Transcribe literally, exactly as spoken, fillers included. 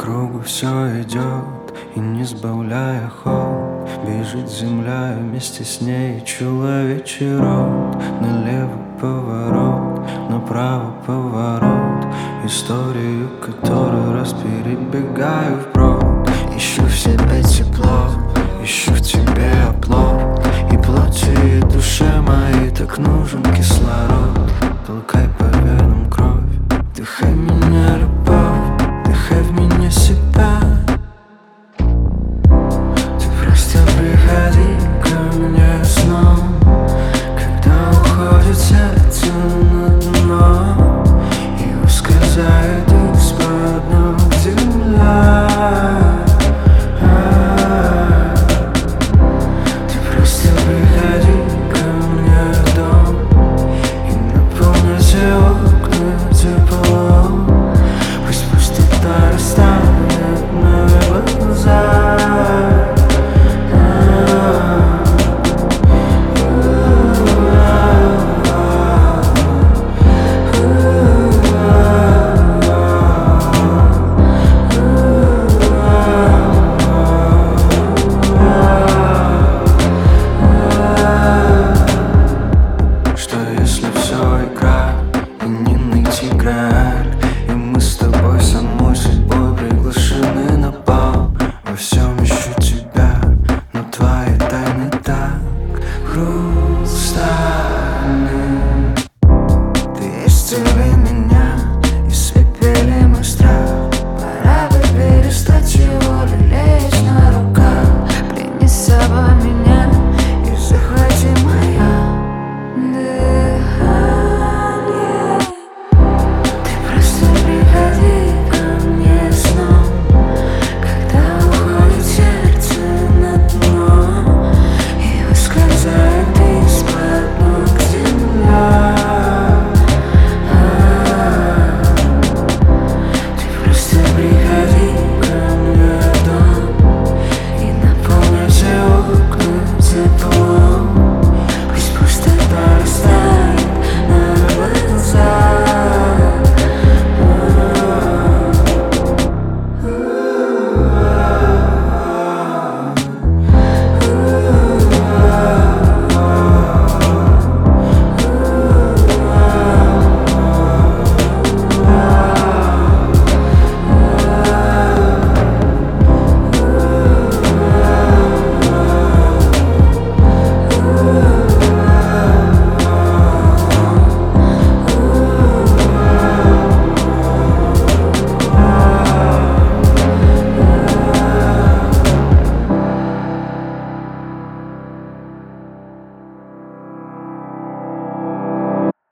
кругу все идет, и не сбавляя ход, бежит земля, и вместе с ней человечий род. Налево поворот, направо поворот, историю, которую раз перебегаю вброд. Ищу в себе тепло, ищу в тебе оплот, и плоти, и душе моей так нужен кислород.